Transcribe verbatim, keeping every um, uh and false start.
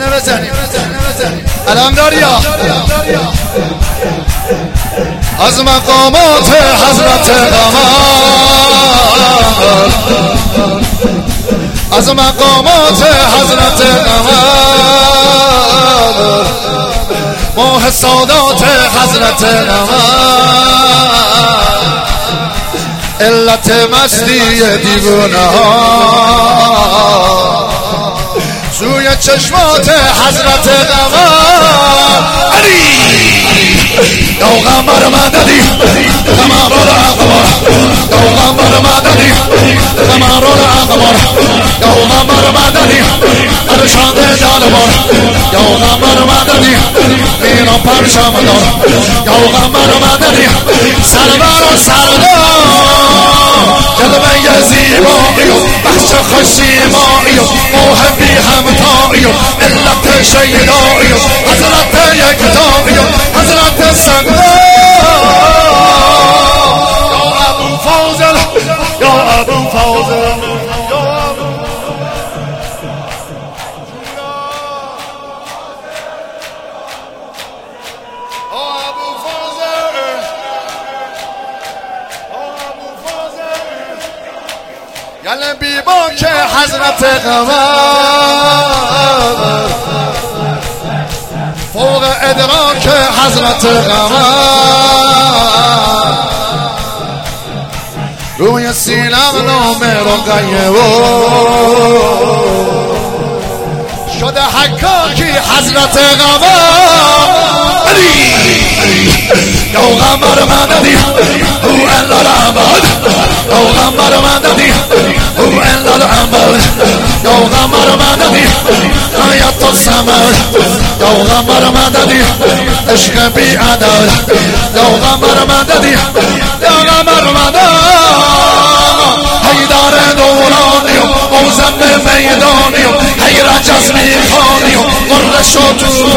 سینه بزنیم علم داریا از مقامات حضرت قمر، از مقامات حضرت قمر، ماه سادات حضرت قمر، علت مستی دیوانه ها سوی چشمات حضرت قمر. علی یا قمر مددی قمر الاقمار، یا قمر مددی قمر الاقمار، یا قمر مددی ارشاد جانبار، یا قمر مددی میرا پرشم دار، یا قمر مددی سرور و سردار، جلوه زیبایی و بخش خوشیمایی و موهبی همتایی و علت شیدایی و حضرت یکتایی و حضرت سقا. یا ابو فاضل، یا ابو فاضل، یعنی بی باک حضرت قمر، فوق ادراک حضرت قمر، روی سینم نام رقیه و شده حکاکی حضرت قمر. علی یا قمر مددی او الا العباد، یا قمر مددی او الا العباد، یا قمر مددی آیت السماء، یا قمر مددی عشق بی عدد، یا قمر مددی، یا قمر مدد حیدر دورانی و موزن میدانی و حیر جزمی خانی و قرش و